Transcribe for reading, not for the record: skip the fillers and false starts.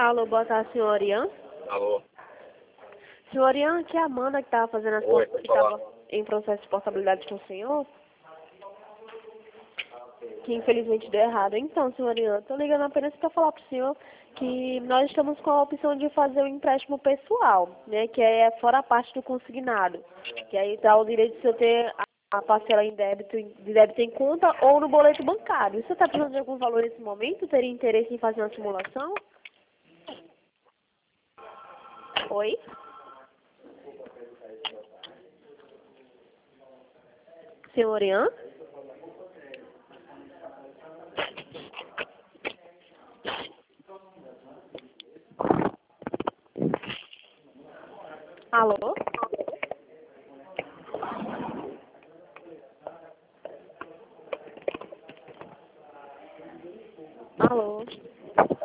Alô, boa tarde, senhor Ian. Alô? Senhor Ian, aqui é a Amanda que estava fazendo as Oi, que pode estava falar. em processo de portabilidade com o senhor, que infelizmente deu errado. Então, senhor Ian, estou ligando apenas para falar para o senhor que nós estamos com a opção de fazer o empréstimo pessoal, né, que é fora a parte do consignado, que aí dá o direito de o senhor ter a parcela em débito, de débito em conta ou no boleto bancário. Você está precisando de algum valor nesse momento? Teria interesse em fazer uma simulação? Oi? Senhor Ian? Alô? Alô?